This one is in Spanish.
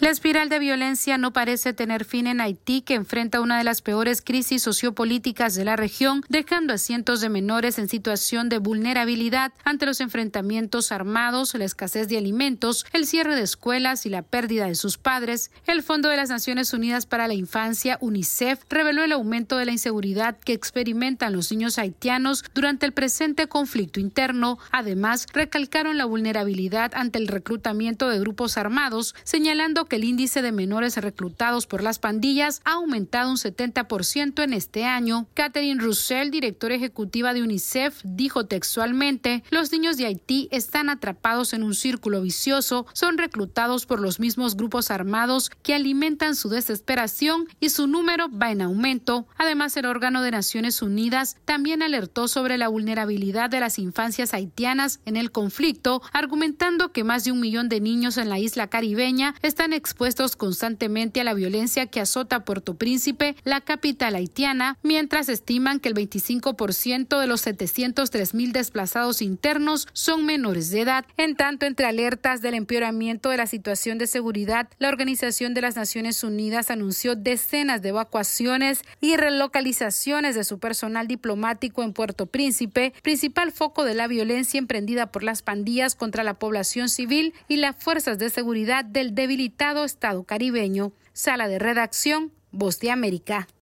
La espiral de violencia no parece tener fin en Haití, que enfrenta una de las peores crisis sociopolíticas de la región, dejando a cientos de menores en situación de vulnerabilidad ante los enfrentamientos armados, la escasez de alimentos, el cierre de escuelas y la pérdida de sus padres. El Fondo de las Naciones Unidas para la Infancia, UNICEF, reveló el aumento de la inseguridad que experimentan los niños haitianos durante el presente conflicto interno. Además, recalcaron la vulnerabilidad ante el reclutamiento de grupos armados, señalando que el índice de menores reclutados por las pandillas ha aumentado un 70% en este año. Catherine Russell, directora ejecutiva de UNICEF, dijo textualmente: los niños de Haití están atrapados en un círculo vicioso, son reclutados por los mismos grupos armados que alimentan su desesperación y su número va en aumento. Además, el órgano de Naciones Unidas también alertó sobre la vulnerabilidad de las infancias haitianas en el conflicto, argumentando que más de 1 millón de niños en la isla caribeña están expuestos constantemente a la violencia que azota Puerto Príncipe, la capital haitiana, mientras estiman que el 25% de los 703,000 desplazados internos son menores de edad. En tanto, entre alertas del empeoramiento de la situación de seguridad, la Organización de las Naciones Unidas anunció decenas de evacuaciones y relocalizaciones de su personal diplomático en Puerto Príncipe, principal foco de la violencia emprendida por las pandillas contra la población civil y las fuerzas de seguridad del debilitado Estado caribeño. Sala de redacción, Voz de América.